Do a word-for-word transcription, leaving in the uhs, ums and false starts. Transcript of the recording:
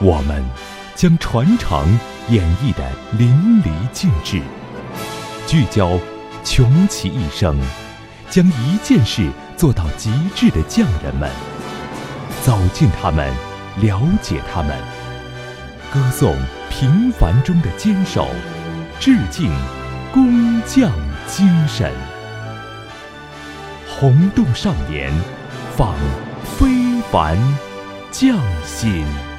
我们将传承演绎得淋漓尽致，聚焦穷其一生，将一件事做到极致的匠人们，走进他们，了解他们，歌颂平凡中的坚守，致敬工匠精神。红洞少年，访非凡匠心。